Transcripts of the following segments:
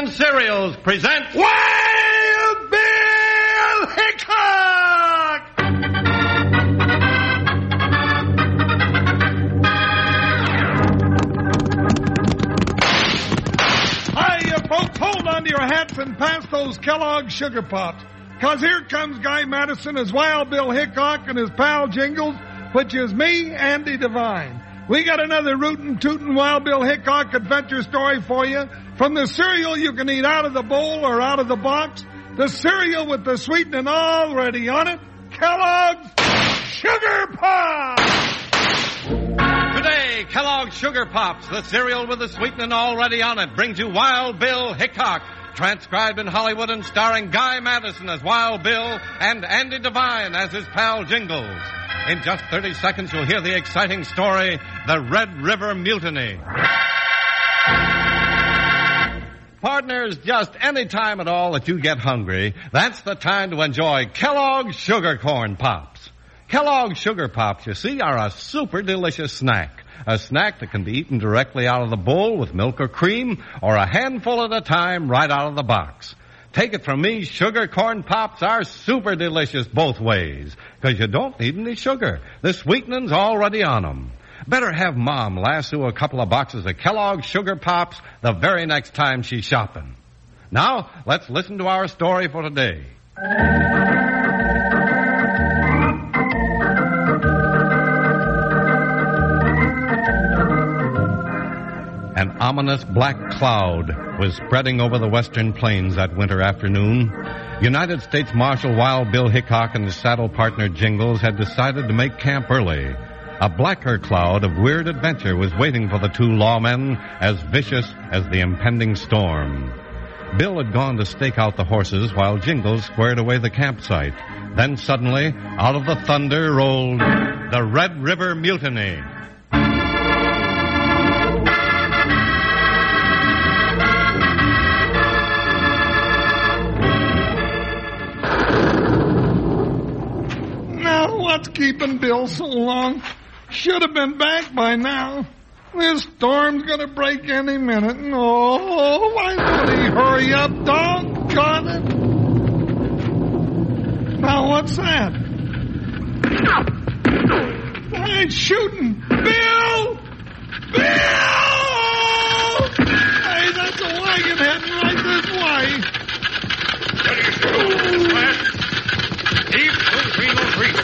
and Cereals present Wild Bill Hickok! Hiya, folks. Hold on to your hats and pass those Kellogg's Sugar Pops. Because here comes Guy Madison as Wild Bill Hickok and his pal Jingles, which is me, Andy Devine. We got another rootin' tootin' Wild Bill Hickok adventure story for you. From the cereal you can eat out of the bowl or out of the box, the cereal with the sweetening already on it, Kellogg's Sugar Pops! Today, Kellogg's Sugar Pops, the cereal with the sweetening already on it, brings you Wild Bill Hickok, transcribed in Hollywood and starring Guy Madison as Wild Bill and Andy Devine as his pal Jingles. In just 30 seconds, you'll hear the exciting story, The Red River Mutiny. Partners, just any time at all that you get hungry, that's the time to enjoy Kellogg's Sugar Corn Pops. Kellogg's Sugar Pops, you see, are a super delicious snack. A snack that can be eaten directly out of the bowl with milk or cream, or a handful at a time right out of the box. Take it from me, Sugar Corn Pops are super delicious both ways, because you don't need any sugar. The sweetening's already on them. Better have Mom lasso a couple of boxes of Kellogg's Sugar Pops the very next time she's shopping. Now, let's listen to our story for today. An ominous black cloud was spreading over the western plains that winter afternoon. United States Marshal Wild Bill Hickok and his saddle partner Jingles had decided to make camp early. A blacker cloud of weird adventure was waiting for the two lawmen, as vicious as the impending storm. Bill had gone to stake out the horses while Jingles squared away the campsite. Then suddenly, out of the thunder rolled the Red River Mutiny. What's keeping Bill so long? Should have been back by now. This storm's gonna break any minute. Oh, why don't he hurry up, doggone it? Now what's that? Why, it's shooting! Bill! Bill! Hey, that's a wagon heading right this way. What are you doing, lad? Deep between those reeds.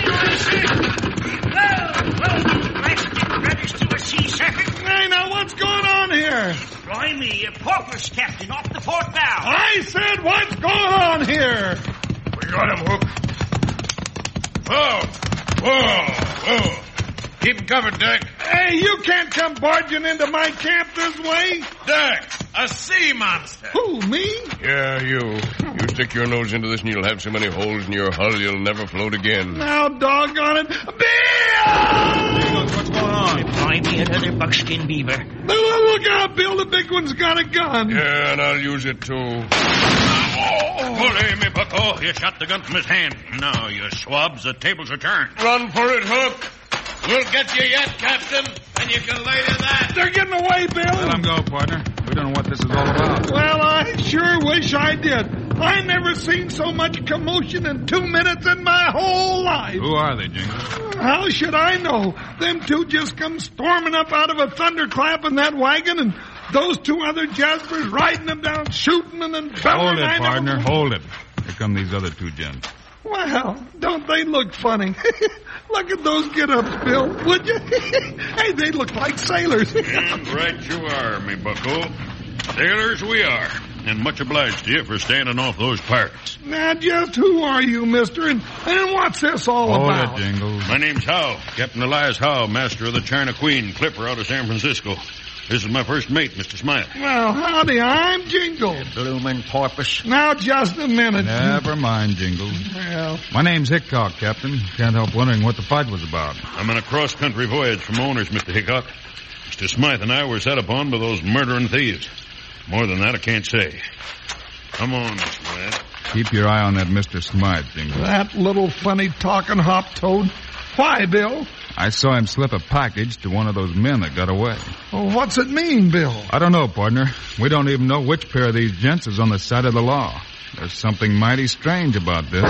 Hey, now what's going on here? Blimey, a porpoise captain off the port bow. I said, what's going on here? We got him, Hook. Whoa, whoa, whoa. Keep him covered, Dick. Hey, you can't come barging into my camp this way. Dick, a sea monster. Who, me? Yeah, you. You stick your nose into this and you'll have so many holes in your hull you'll never float again. Now, doggone it. Bill! What's going on? Blimey, another buckskin beaver. Look out, Bill. The big one's got a gun. Yeah, and I'll use it, too. Bully, me bucko. You shot the gun from his hand. Now, you swabs, the tables are turned. Run for it, Hook. We'll get you yet, Captain, and you can lay to that. They're getting away, Bill. Let them go, partner. We don't know what this is all about. Well, I sure wish I did. I never seen so much commotion in 2 minutes in my whole life. Who are they, Jingles? How should I know? Them two just come storming up out of a thunderclap in that wagon, and those two other jaspers riding them down, shooting them and Hold it, partner. Hold it. Here come these other two gents. Well, don't they look funny? Look at those get-ups, Bill, would you? Hey, they look like sailors. And right you are, me bucko. Sailors we are, and much obliged to you for standing off those pirates. Now, just who are you, mister, and what's this all about? Hold it, Jingles. My name's Howe, Captain Elias Howe, master of the China Queen, clipper out of San Francisco. This is my first mate, Mr. Smythe. Well, howdy, I'm Jingles. Bloomin' porpoise. Now, just a minute. Never mind, Jingles. Well, My name's Hickok, Captain. Can't help wondering what the fight was about. I'm on a cross-country voyage from owners, Mr. Hickok. Mr. Smythe and I were set upon by those murdering thieves. More than that, I can't say. Come on, Mr. Smythe. Keep your eye on that Mr. Smythe, Jingles. that little funny talking hop toad. Why, Bill? I saw him slip a package to one of those men that got away. Well, what's it mean, Bill? I don't know, partner. We don't even know which pair of these gents is on the side of the law. There's something mighty strange about this.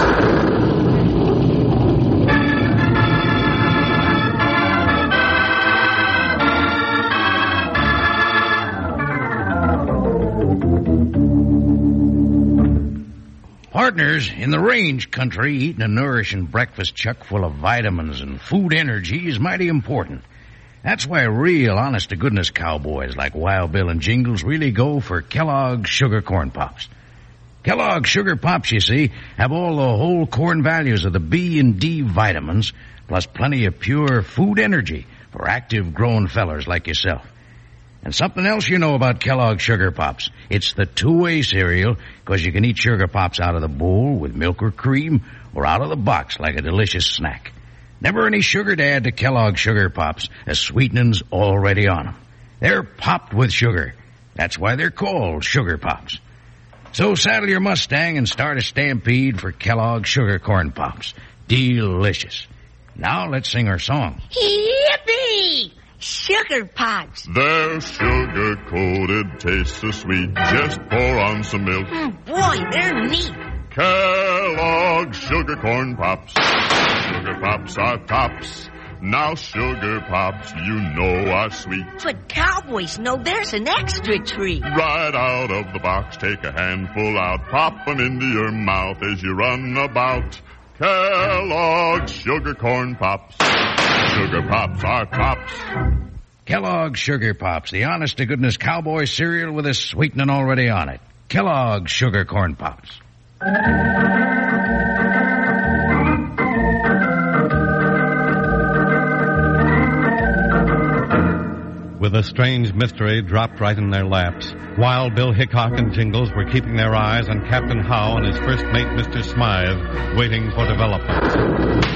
Partners, in the range country, eating a nourishing breakfast chuck full of vitamins and food energy is mighty important. That's why real honest-to-goodness cowboys like Wild Bill and Jingles really go for Kellogg's Sugar Corn Pops. Kellogg's Sugar Pops, you see, have all the whole corn values of the B and D vitamins, plus plenty of pure food energy for active grown fellers like yourself. And something else you know about Kellogg's Sugar Pops. It's the two-way cereal, because you can eat Sugar Pops out of the bowl with milk or cream, or out of the box like a delicious snack. Never any sugar to add to Kellogg's Sugar Pops, as sweetening's already on them. They're popped with sugar. That's why they're called Sugar Pops. So saddle your Mustang and start a stampede for Kellogg's Sugar Corn Pops. Delicious. Now let's sing our song. Yippee! Sugar Pops. They're sugar-coated, taste so sweet. Just pour on some milk. Boy, they're neat. Kellogg's Sugar Corn Pops. Sugar Pops are tops. Now Sugar Pops, you know, are sweet. But cowboys know there's an extra treat. Right out of the box, take a handful out. Pop 'em into your mouth as you run about. Kellogg's Sugar Corn Pops. Sugar Pops are tops. Kellogg's Sugar Pops, the honest-to-goodness cowboy cereal with a sweetening already on it. Kellogg's Sugar Corn Pops. With a strange mystery dropped right in their laps, Wild Bill Hickok and Jingles were keeping their eyes on Captain Howe and his first mate, Mr. Smythe, waiting for developments.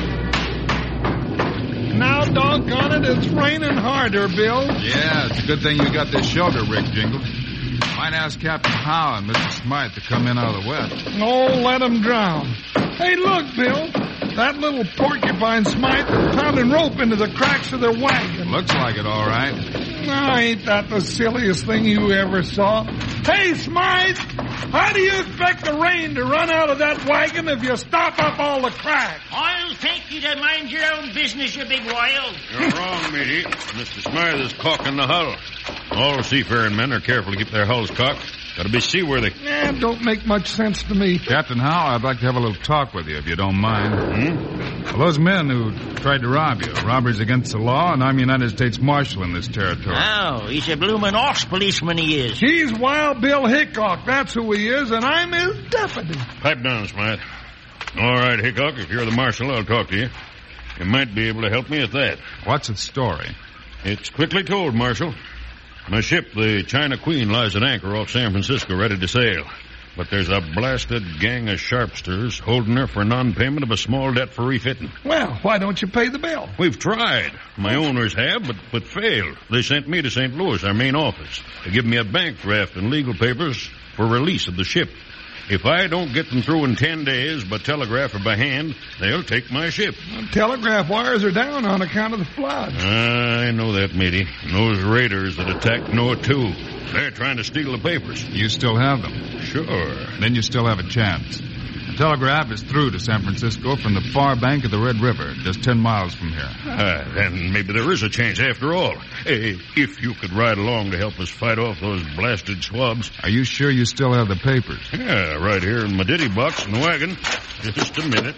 Now, doggone it, it's raining harder, Bill. Yeah, it's a good thing you got this shoulder rig, Jingles. Might ask Captain Howe and Mr. Smythe to come in out of the west. Oh, let 'em drown. Hey, look, Bill. That little porcupine Smythe is pounding rope into the cracks of their wagon. Looks like it, all right. Now, ain't that the silliest thing you ever saw? Hey, Smythe, how do you expect the rain to run out of that wagon if you stop up all the cracks? I'll take you to mind your own business, you big wild. You're wrong, matey. Mr. Smythe is caulking the hull. All seafaring men are careful to keep their hulls caulked. Got to be seaworthy. Don't make much sense to me. Captain Howe, I'd like to have a little talk with you, if you don't mind. Well, those men who tried to rob you, robberies against the law, and I'm United States Marshal in this territory. Oh, he's a bloomin' ox policeman, he is. He's Wild Bill Hickok, that's who he is, and I'm his deputy. Pipe down, Smythe. All right, Hickok, if you're the marshal, I'll talk to you. You might be able to help me at that. What's the story? It's quickly told, Marshal. My ship, the China Queen, lies at anchor off San Francisco, ready to sail. But there's a blasted gang of sharpsters holding her for non-payment of a small debt for refitting. Well, why don't you pay the bill? We've tried. My owners have, but failed. They sent me to St. Louis, our main office, to give me a bank draft and legal papers for release of the ship. If I don't get them through in 10 days by telegraph or by hand, they'll take my ship. Telegraph wires are down on account of the flood. I know that, matey. And those raiders that attacked Noah, too. They're trying to steal the papers. You still have them? Sure. Then you still have a chance. The telegraph is through to San Francisco from the far bank of the Red River, just 10 miles from here. Then maybe there is a chance after all. If you could ride along to help us fight off those blasted swabs. Are you sure you still have the papers? Yeah, right here in my ditty box in the wagon. Just a minute.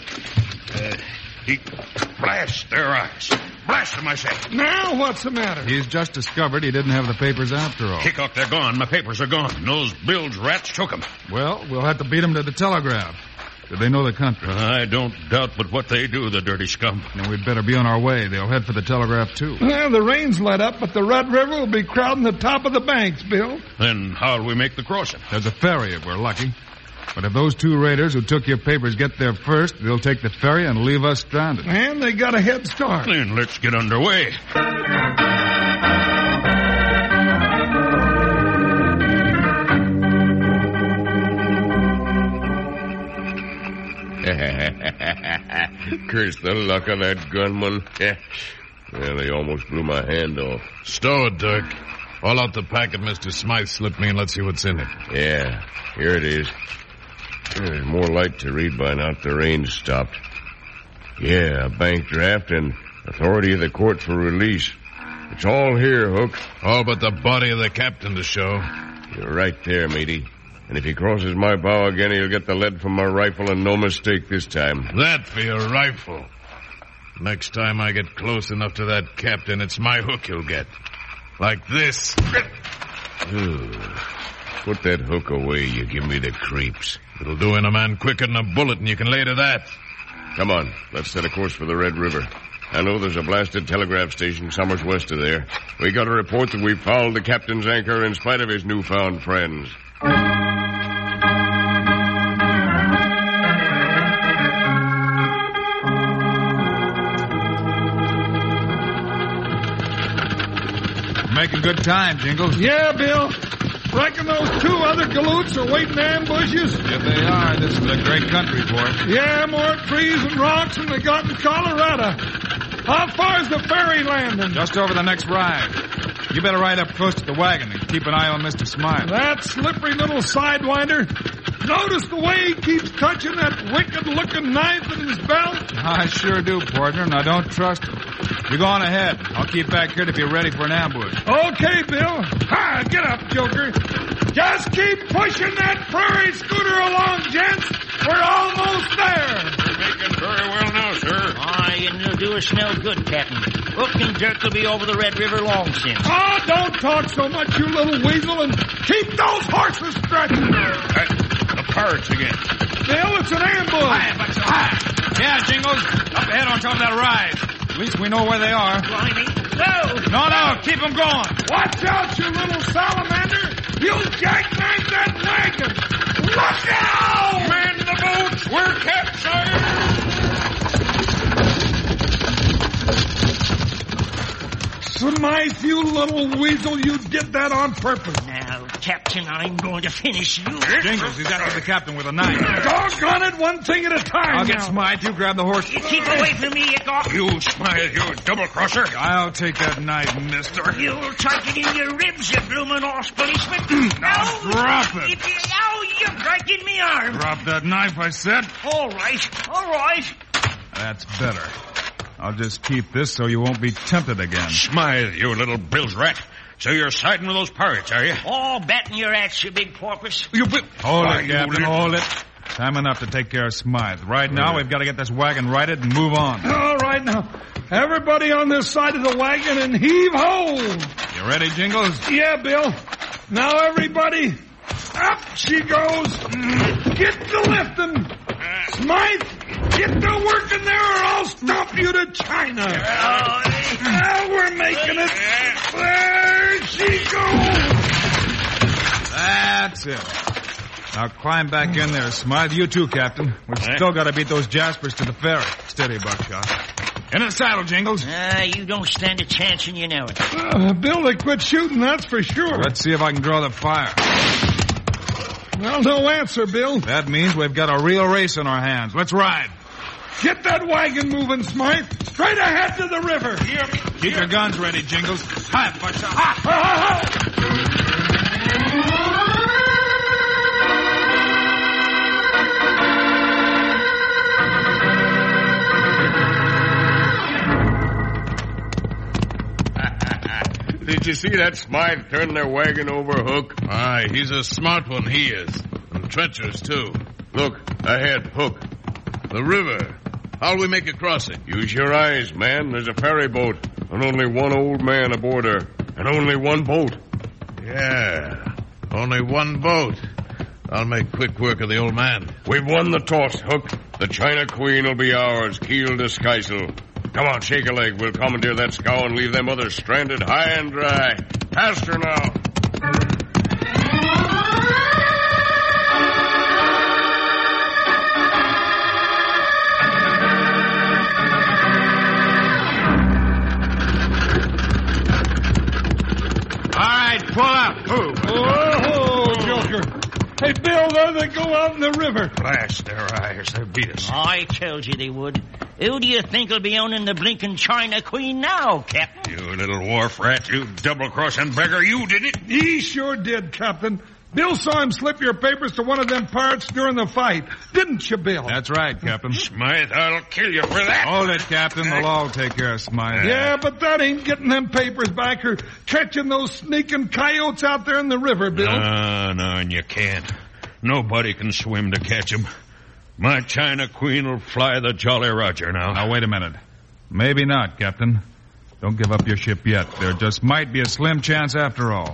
Blast their eyes. Blast them, I say. Now what's the matter? He's just discovered he didn't have the papers after all. Hickok, they're gone. My papers are gone. Those bilge rats took them. Well, we'll have to beat them to the telegraph. Do they know the country? I don't doubt but what they do, the dirty scum. Then we'd better be on our way. They'll head for the telegraph, too. Well, the rain's let up, but the Red River will be crowding the top of the banks, Bill. Then how'll we make the crossing? There's a ferry if we're lucky. But if those two raiders who took your papers get there first, they'll take the ferry and leave us stranded. And they got a head start. Then let's get underway. Curse the luck of that gunman. Well, he almost blew my hand off. Stow it, Dirk. Haul out the packet Mr. Smythe slipped me and let's see what's in it. Yeah, here it is. There's more light to read by now that the rain's stopped. Yeah, a bank draft and authority of the court for release. It's all here, Hook. All but the body of the captain to show. You're right there, matey. And if he crosses my bow again, he'll get the lead from my rifle and no mistake this time. That for your rifle. Next time I get close enough to that captain, it's my hook you'll get. Like this. Put that hook away. You give me the creeps. It'll do in a man quicker than a bullet, and you can lay to that. Come on. Let's set a course for the Red River. I know there's a blasted telegraph station somewhere west of there. We got a report that we fouled the captain's anchor in spite of his newfound friends. Making good time, Jingles. Yeah, Bill. Reckon those two other galoots are waiting ambushes? If they are, this is a great country for it. Yeah, more trees and rocks than they got in Colorado. How far's the ferry landing? Just over the next ride. You better ride up close to the wagon and keep an eye on Mr. Smythe. That slippery little sidewinder. Notice the way he keeps touching that wicked-looking knife in his belt? I sure do, partner, and I don't trust him. You go on ahead. I'll keep back here to be ready for an ambush. Okay, Bill. Ha! Get up, Joker. Just keep pushing that prairie scooter along, gents. We're almost there. We're making very well now, sir. And it'll do us no good, Captain. Hook and Dirk will be over the Red River long since. Oh, don't talk so much, you little weasel, and keep those horses stretching. The pirates again. Bill, it's an ambush. Yeah, Jingles. Up ahead on top of that rise. At least we know where they are. Blimey. No! No, keep them going. Watch out, you little salamander. You'll jackknife that wagon. Look out! Man the boats! We're capsized! Smythe, you little weasel, you did that on purpose. Now, Captain, I'm going to finish you. Jingles, he's after the captain with a knife. Doggone it, one thing at a time. I'll get Smythe. You grab the horse. You keep away from me, you gawk. You Smythe, you double-crosser. I'll take that knife, mister. You'll take it in your ribs, you bloomin' horse policeman. No! Drop it. Oh, you're breaking me arm. Drop that knife, I said. All right. That's better. I'll just keep this so you won't be tempted again. Smythe, you little bilge rat. So you're siding with those pirates, are you? All batting your axe, you big porpoise. Hold it, Captain, hold it. Time enough to take care of Smythe. Right now, we've got to get this wagon righted and move on. All right, now, everybody on this side of the wagon and heave ho. You ready, Jingles? Yeah, Bill. Now, everybody, up she goes. Get to lifting. Smythe, get to working there or I'll stomp you to China. Now we're making it. There she goes. That's it. Now climb back in there, Smythe. You too, Captain. We've still got to beat those Jaspers to the ferry. Steady, Buckshot. In the saddle, Jingles. You don't stand a chance and you know it. Bill, they quit shooting, that's for sure. Let's see if I can draw the fire. Well, no answer, Bill. That means we've got a real race in our hands. Let's ride. Get that wagon moving, Smythe. Straight ahead to the river. Keep your guns ready, Jingles. Hi, Buckshot. Did you see that Smythe turn their wagon over, Hook? Aye, he's a smart one, he is. And treacherous, too. Look, ahead, Hook. The river. How'll we make a crossing? Use your eyes, man. There's a ferry boat, and only one old man aboard her, and only one boat. Yeah, only one boat. I'll make quick work of the old man. We've won the toss, Hook. The China Queen will be ours, keel to skysail. Come on, shake a leg. We'll commandeer that scow and leave them others stranded high and dry. Faster now. All right, pull up. Oh, Joker. Hey, Bill, there they go out in the river. Blast their eyes. They beat us. I told you they would. Who do you think will be owning the blinking China Queen now, Captain? You little wharf rat, you double-crossing beggar, you did it. He sure did, Captain. Bill saw him slip your papers to one of them pirates during the fight. Didn't you, Bill? That's right, Captain. Smythe, I'll kill you for that. Hold it, Captain. The law will take care of Smythe. Yeah, but that ain't getting them papers back or catching those sneaking coyotes out there in the river, Bill. No, and you can't. Nobody can swim to catch him. My China Queen will fly the Jolly Roger now. Now, wait a minute. Maybe not, Captain. Don't give up your ship yet. There just might be a slim chance after all.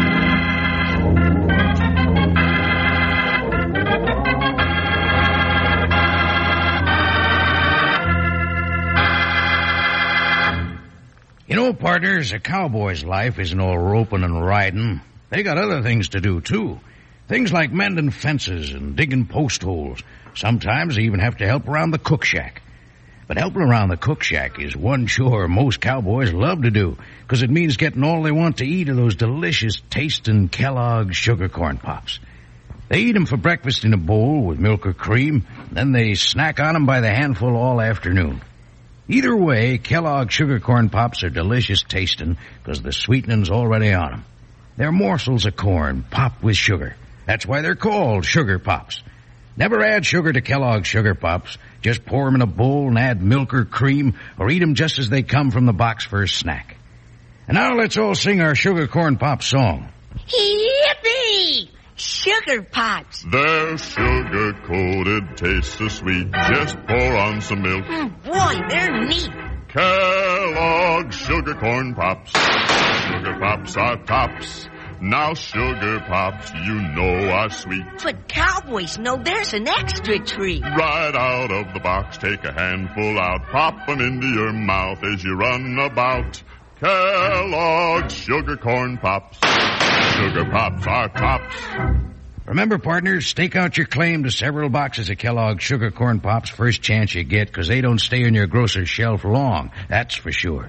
You know, partners, a cowboy's life isn't all roping and riding. They got other things to do, too. Things like mending fences and digging post holes. Sometimes they even have to help around the cook shack. But helping around the cook shack is one chore most cowboys love to do, because it means getting all they want to eat of those delicious tasting Kellogg's Sugar Corn Pops. They eat them for breakfast in a bowl with milk or cream, then they snack on them by the handful all afternoon. Either way, Kellogg's Sugar Corn Pops are delicious tasting because the sweetening's already on them. They're morsels of corn popped with sugar. That's why they're called Sugar Pops. Never add sugar to Kellogg's Sugar Pops. Just pour them in a bowl and add milk or cream, or eat them just as they come from the box for a snack. And now let's all sing our Sugar Corn Pop song. Yippee! Sugar Pops. They're sugar-coated, taste so sweet. Just pour on some milk. Boy, they're neat. Kellogg's Sugar Corn Pops. Sugar Pops are tops. Now Sugar Pops, you know, are sweet. But cowboys know there's an extra treat. Right out of the box, take a handful out. Pop 'em into your mouth as you run about. Kellogg's Sugar Corn Pops. Sugar Pops are tops. Remember, partners, stake out your claim to several boxes of Kellogg's Sugar Corn Pops first chance you get, because they don't stay on your grocer's shelf long. That's for sure.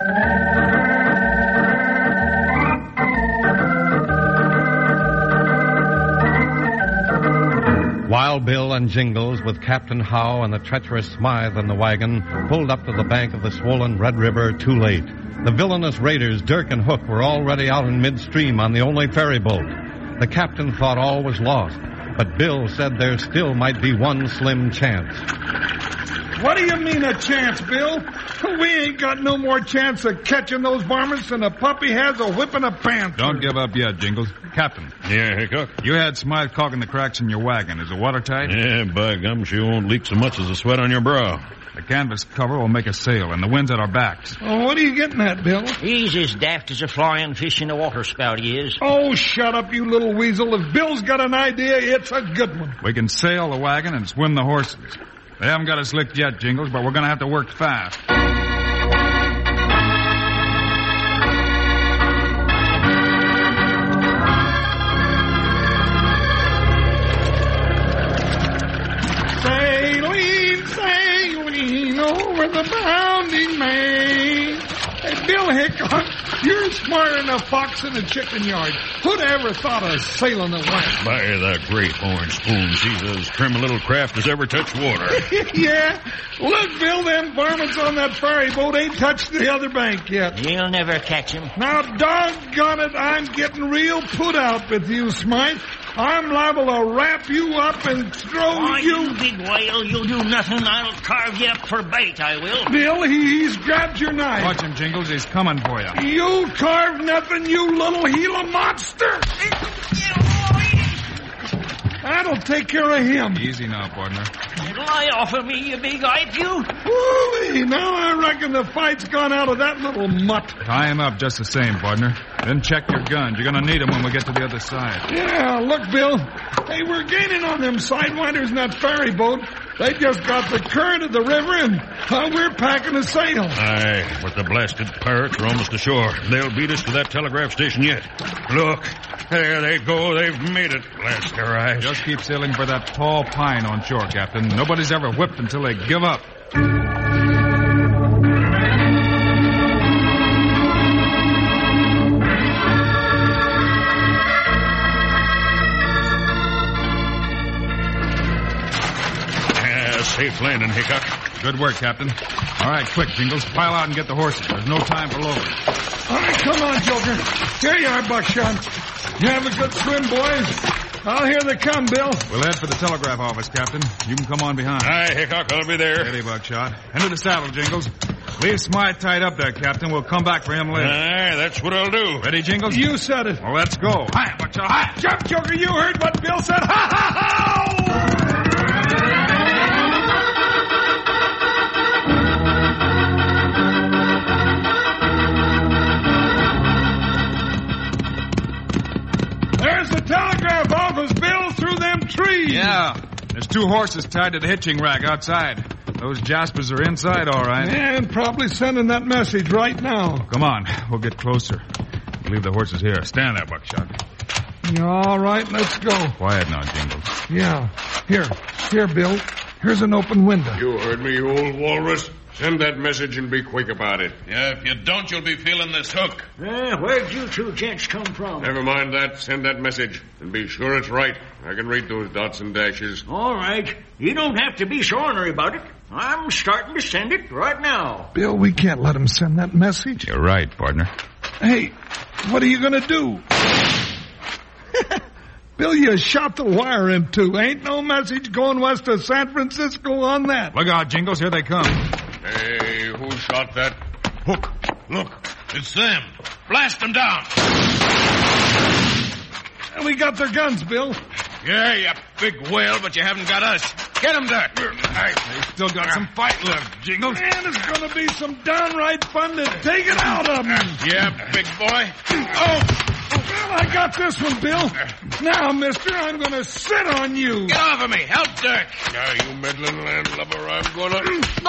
Wild Bill and Jingles, with Captain Howe and the treacherous Smythe in the wagon, pulled up to the bank of the swollen Red River too late. The villainous raiders, Dirk and Hook, were already out in midstream on the only ferry boat. The captain thought all was lost, but Bill said there still might be one slim chance. What do you mean a chance, Bill? We ain't got no more chance of catching those varmints than a puppy has of whipping a panther. Don't give up yet, Jingles. Captain. Yeah, Hickok? You had Smythe caulking the cracks in your wagon. Is it watertight? Yeah, by gum, she won't leak so much as a sweat on your brow. The canvas cover will make a sail, and the wind's at our backs. Oh, what are you getting at, Bill? He's as daft as a flying fish in a water spout, he is. Oh, shut up, you little weasel. If Bill's got an idea, it's a good one. We can sail the wagon and swim the horses. They haven't got us licked yet, Jingles, but we're going to have to work fast. Sailing, sailing over the bounding main. Hey, Bill Hickok, you're smarter than a fox in a chicken yard. Who'd ever thought of sailing away? By the great horn spoon, she's as trim a little craft as ever touched water. Yeah. Look, Bill, them varmints on that ferry boat ain't touched the other bank yet. You'll never catch him. Now, doggone it, I'm getting real put out with you, Smythe. I'm liable to wrap you up and throw Why, you... you big whale, you'll do nothing. I'll carve you up for bait, I will. Bill, he's grabbed your knife. Watch him, Jingles. He's coming for you. You carve nothing, you little Gila monster. That'll take care of him. Easy now, partner. Lie off of me, you big eyed you. Woo-wee, now I reckon the fight's gone out of that little mutt. Tie him up just the same, partner. Then check your guns. You're going to need them when we get to the other side. Yeah, look, Bill. Hey, we're gaining on them sidewinders in that ferry boat. They just got the current of the river, and we're packing a sail. Aye, but the blasted pirates are almost ashore. They'll beat us to that telegraph station yet. Look, there they go. They've made it. Blast their eyes. Just keep sailing for that tall pine on shore, Captain. Nobody's ever whipped until they give up. safe landing, Hickok. Good work, Captain. All right, quick, Jingles. Pile out and get the horses. There's no time for loading. All right, come on, Joker. Here you are, Buckshot. You have a good swim, boys. Oh, here they come, Bill. We'll head for the telegraph office, Captain. You can come on behind. Aye, Hickok, I'll be there. Steady, Buckshot. Into the saddle, Jingles. Leave Smythe tied up there, Captain. We'll come back for him later. Aye, that's what I'll do. Ready, Jingles? You said it. Well, let's go. Hi, Buckshot. Hi. Jump, Joker. You heard what Bill said. Ha, ha, ha! There's the telegraph office, Bill, through them trees. Yeah. There's 2 horses tied to the hitching rack outside. Those Jaspers are inside, all right. And probably sending that message right now. Come on. We'll get closer. We'll leave the horses here. Stand there, Buckshot. All right, let's go. Quiet now, Jingles. Yeah. Here, Bill. Here's an open window. You heard me, you old walrus. Send that message and be quick about it. Yeah, if you don't, you'll be feeling this hook. Where'd you 2 gents come from? Never mind that. Send that message. And be sure it's right. I can read those dots and dashes. All right. You don't have to be so ornery about it. I'm starting to send it right now. Bill, we can't let him send that message. You're right, partner. Hey, what are you going to do? Bill, you shot the wire in 2. Ain't no message going west of San Francisco on that. Look out, Jingles. Here they come. Hey, who shot that? Hook, look, it's them. Blast them down. And we got their guns, Bill. Yeah, you big whale, but you haven't got us. Get them there. They still got some fight left, Jingles. Man, it's going to be some downright fun to take it out of them. Yeah, big boy. Oh! Well, I got this one, Bill. Now, mister, I'm going to sit on you. Get off of me. Help, Dirk. Now, you meddling landlubber, I'm gonna...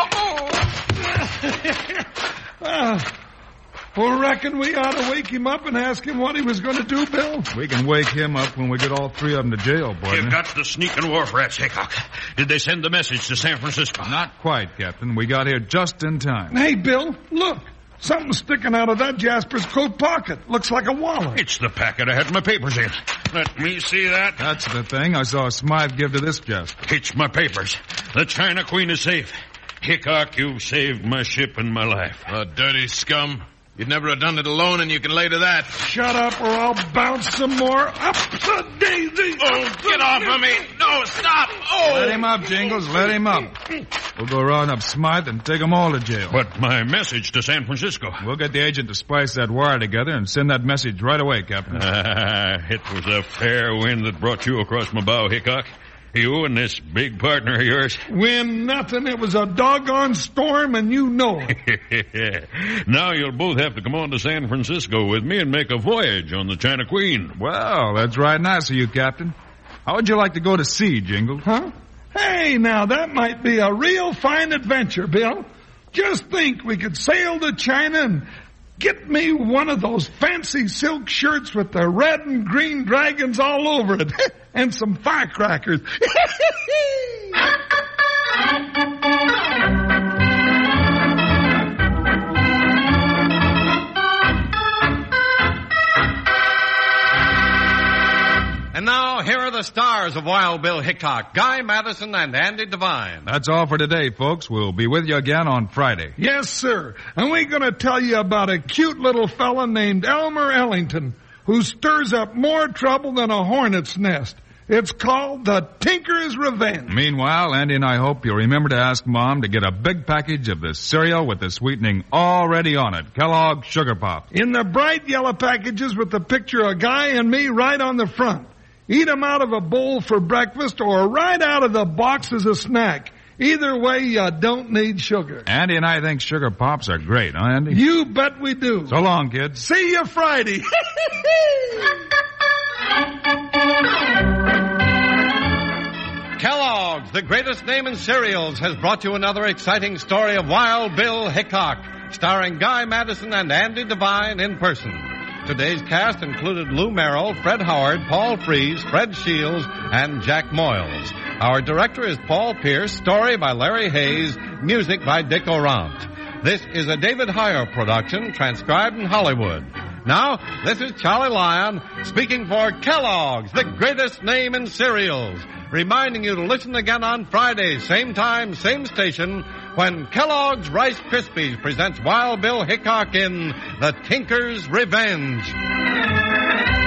Well, reckon we ought to wake him up and ask him what he was going to do, Bill? We can wake him up when we get all 3 of them to jail, partner. You've got the sneaking wharf rats, Hickok. Did they send the message to San Francisco? Not quite, Captain. We got here just in time. Hey, Bill, look. Something sticking out of that Jasper's coat pocket. Looks like a wallet. It's the packet I had my papers in. Let me see that. That's the thing I saw Smythe give to this Jasper. It's my papers. The China Queen is safe. Hickok, you've saved my ship and my life. Dirty scum. You'd never have done it alone, and you can lay to that. Shut up or I'll bounce some more. Up the daisy. Oh, get off of me. No, stop. Oh. Let him up, Jingles. Let him up. We'll go round up Smythe and take them all to jail. But my message to San Francisco. We'll get the agent to splice that wire together and send that message right away, Captain. It was a fair wind that brought you across my bow, Hickok. You and this big partner of yours. Wind nothing. It was a doggone storm, and you know it. Now you'll both have to come on to San Francisco with me and make a voyage on the China Queen. Well, that's right nice of you, Captain. How would you like to go to sea, Jingles? Huh? Hey, now, that might be a real fine adventure, Bill. Just think we could sail to China and get me one of those fancy silk shirts with the red and green dragons all over it. And some firecrackers. And now, here are the stars of Wild Bill Hickok, Guy Madison and Andy Devine. That's all for today, folks. We'll be with you again on Friday. Yes, sir. And we're going to tell you about a cute little fella named Elmer Ellington, who stirs up more trouble than a hornet's nest. It's called The Tinker's Revenge. Meanwhile, Andy and I hope you'll remember to ask Mom to get a big package of the cereal with the sweetening already on it, Kellogg's Sugar Pops. In the bright yellow packages with the picture of Guy and me right on the front. Eat 'em out of a bowl for breakfast or right out of the box as a snack. Either way, you don't need sugar. Andy and I think Sugar Pops are great, huh, Andy? You bet we do. So long, kids. See you Friday. Kellogg's, the greatest name in cereals, has brought you another exciting story of Wild Bill Hickok, starring Guy Madison and Andy Devine in person. Today's cast included Lou Merrill, Fred Howard, Paul Frees, Fred Shields, and Jack Moyles. Our director is Paul Pierce, story by Larry Hayes, music by Dick Orant. This is a David Heyer production, transcribed in Hollywood. Now, this is Charlie Lyon speaking for Kellogg's, the greatest name in cereals, reminding you to listen again on Friday, same time, same station, when Kellogg's Rice Krispies presents Wild Bill Hickok in The Tinker's Revenge.